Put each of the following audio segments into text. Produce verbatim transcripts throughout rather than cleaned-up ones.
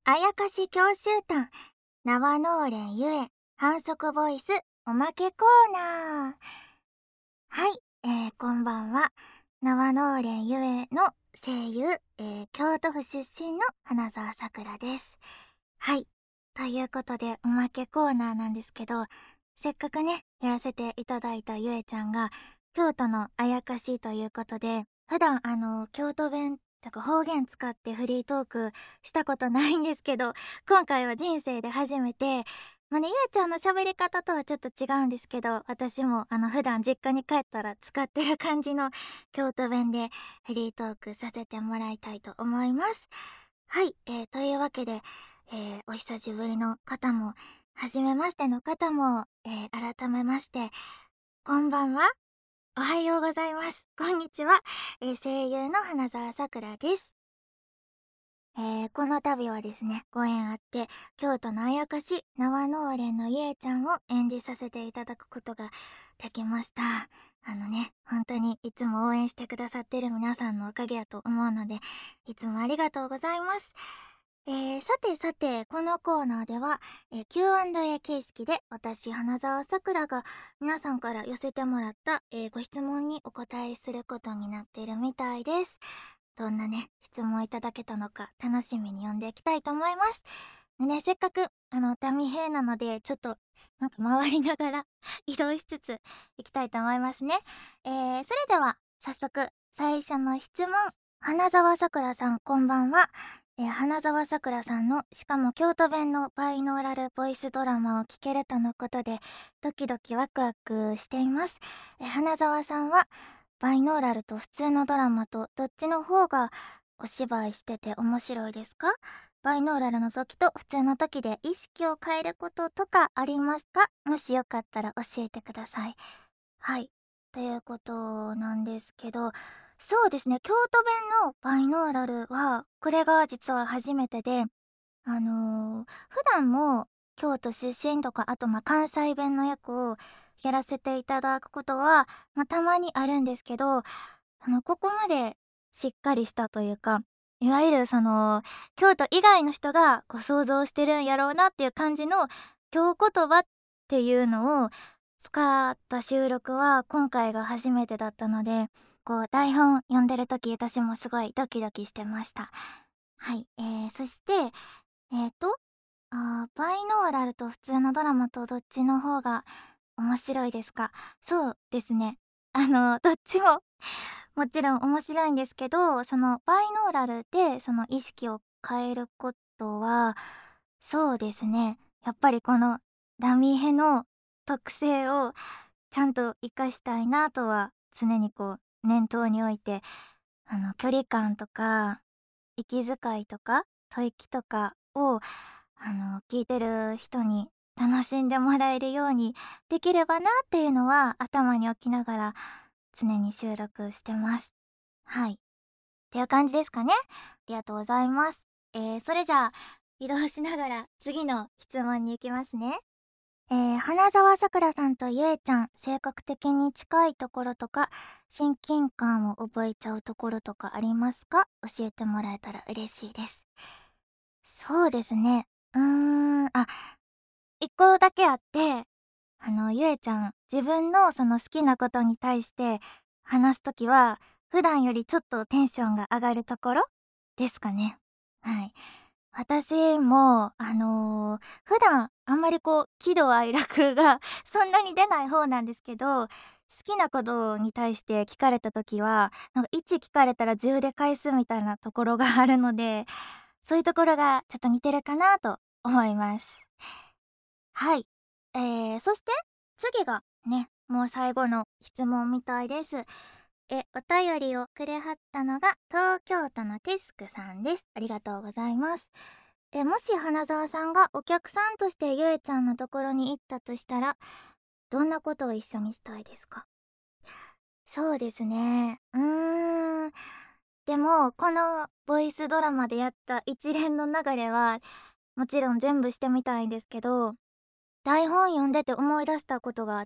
あやかし教習団縄のーれんゆえ反則ボイスおまけコーナー。はい、えー、こんばんは。縄のーれんゆえの声優、えー、京都府出身の花澤さくらです。はい、ということでおまけコーナーなんですけど、せっかくねやらせていただいたゆえちゃんが京都のあやかしということで、普段あの京都弁とか方言使ってフリートークしたことないんですけど、今回は人生で初めて、まあね、ゆえちゃんの喋り方とはちょっと違うんですけど、私もあの普段実家に帰ったら使ってる感じの京都弁でフリートークさせてもらいたいと思います。はい、えー、というわけで、えー、お久しぶりの方も初めましての方も、えー、改めましてこんばんは、おはようございます、こんにちは、えー、声優の花澤さくらです。えー、この度はですね、ご縁あって京都のあやかし縄のーれんのゆえちゃんを演じさせていただくことができました。あのね、本当にいつも応援してくださってる皆さんのおかげやと思うので、いつもありがとうございます。えー、さてさて、このコーナーでは、えー、キューアンドエー 形式で私花澤さくらが皆さんから寄せてもらった、えー、ご質問にお答えすることになっているみたいです。どんなね質問いただけたのか楽しみに読んでいきたいと思います。でね、せっかくあのダミ兵なのでちょっとなんか回りながら移動しつついきたいと思いますね。えー、それでは早速最初の質問。花澤さくらさん、こんばんは。えー、花澤さくらさんのしかも京都弁のバイノーラルボイスドラマを聞けるとのことでドキドキワクワクしています。えー、花澤さんはバイノーラルと普通のドラマとどっちの方がお芝居してて面白いですか？バイノーラルの時と普通の時で意識を変えることとかありますか？もしよかったら教えてください。はい。ということなんですけど、そうですね、京都弁のバイノーラルは、これが実は初めてで、あのー普段も京都出身とか、あとまあ関西弁の役をやらせていただくことは、まあ、たまにあるんですけど、あの、ここまでしっかりしたというか、いわゆるその、京都以外の人がこう想像してるんやろうなっていう感じの京言葉っていうのを使った収録は今回が初めてだったので、こう台本読んでる時私もすごいドキドキしてました。はい、えー、そして、えーと、あーバイノーラルと普通のドラマとどっちの方が面白いですか？そうですね。あの、どっちももちろん面白いんですけど、そのバイノーラルでその意識を変えることは、そうですね。やっぱりこのダミーヘの特性をちゃんと活かしたいなとは常にこう念頭に置いて、あの距離感とか息遣いとか吐息とかをあの聞いてる人に楽しんでもらえるようにできればなっていうのは頭に置きながら常に収録してます。はい。っていう感じですかね。ありがとうございます。えー、それじゃあ移動しながら次の質問に行きますね。えー、花澤さくらさんとゆえちゃん、性格的に近いところとか、親近感を覚えちゃうところとかありますか？教えてもらえたら嬉しいです。そうですね。うーん、あ、一個だけあって、あの、ゆえちゃん、自分のその好きなことに対して話すときは、普段よりちょっとテンションが上がるところですかね。はい。私も、あのー普段あんまりこう喜怒哀楽がそんなに出ない方なんですけど、好きなことに対して聞かれた時はなんかいち聞かれたらじゅうで返すみたいなところがあるので、そういうところがちょっと似てるかなと思います。はい。えー、そして次がね、もう最後の質問みたいです。え、お便りをくれはったのが東京都のテスクさんです。ありがとうございます。え、もし花澤さんがお客さんとしてゆえちゃんのところに行ったとしたら、どんなことを一緒にしたいですか？そうですね。うーん。でも、このボイスドラマでやった一連の流れは、もちろん全部してみたいんですけど、台本読んでて思い出したことがあって、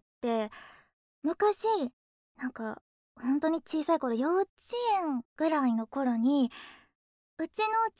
昔、なんか、本当に小さい頃、幼稚園ぐらいの頃に、うちの実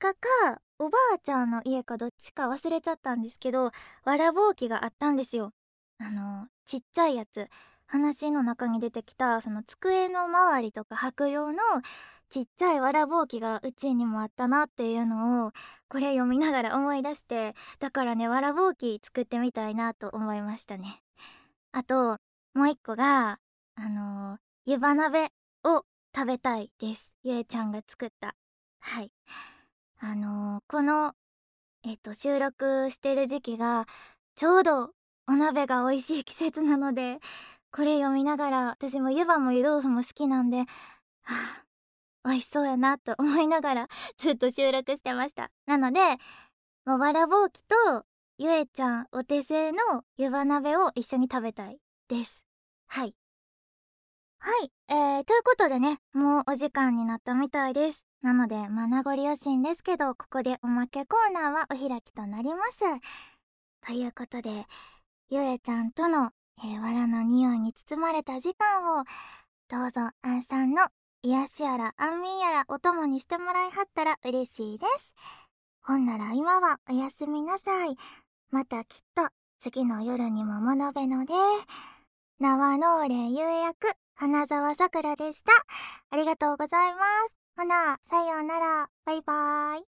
家かおばあちゃんの家かどっちか忘れちゃったんですけど、わらぼうきがあったんですよ。あのちっちゃいやつ、話の中に出てきたその机の周りとか履く用のちっちゃいわらぼうきがうちにもあったなっていうのをこれ読みながら思い出して、だからねわらぼうき作ってみたいなと思いましたね。あともう一個があの湯葉鍋を食べたいです。ゆえちゃんが作った。はい。あのーこのえっと収録してる時期がちょうどお鍋が美味しい季節なので、これ読みながら私も湯葉も湯豆腐も好きなんで、はあ、美味しそうやなと思いながらずっと収録してました。なのでもうわらぼうきとゆえちゃんお手製の湯葉鍋を一緒に食べたいです。はい。はい、えー、ということでね、もうお時間になったみたいです。なので、まあ、名残惜しいんですけど、ここでおまけコーナーはお開きとなります。ということで、ゆえちゃんとの、えー、藁の匂いに包まれた時間を、どうぞあんさんの癒しやら安眠やらお供にしてもらいはったら嬉しいです。ほんなら今はおやすみなさい。またきっと次の夜にも学べので。縄のうれんゆえ役花澤さくらでした。ありがとうございます。ほな、さようなら。バイバーイ。